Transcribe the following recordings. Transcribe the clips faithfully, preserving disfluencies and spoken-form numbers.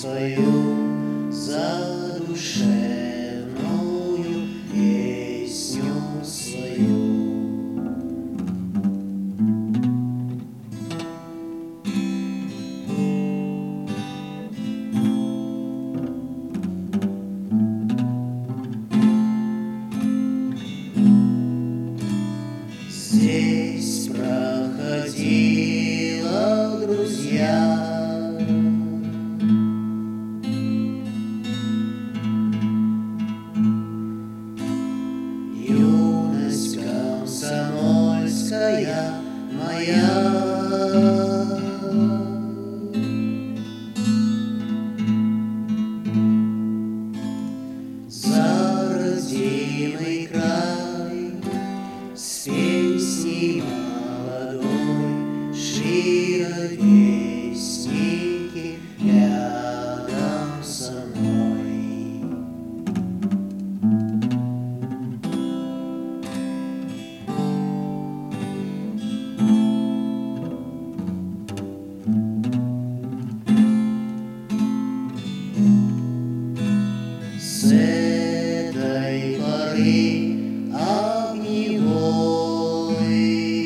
свою задушевную песню свою. Здесь проходила, друзья, юность комсомольская моя. За родимый край с песней молодой шли ровесники рядом со мной. С этой поры огневой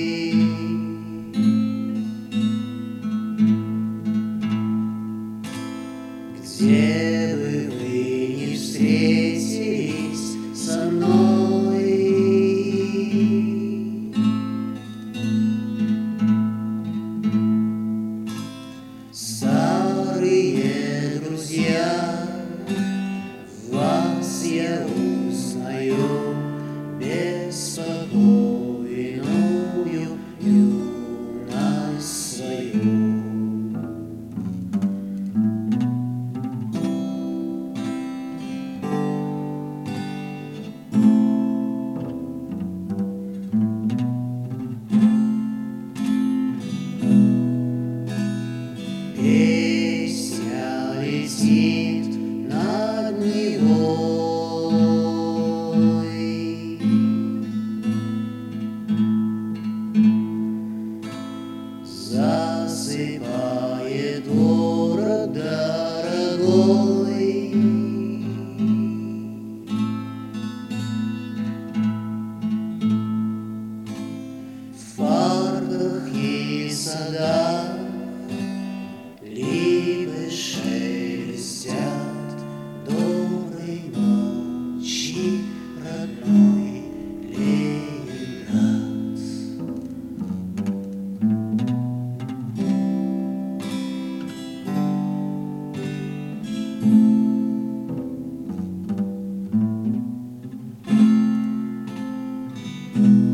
где бы вы ни встретились со мной, старые друзья, вас я узнаю, беспокойную юность свою. Песня летит над Невой, засыпает город дорогой. В парках и садах липы шелестят. Доброй ночи, родной Ленинград. Thank you.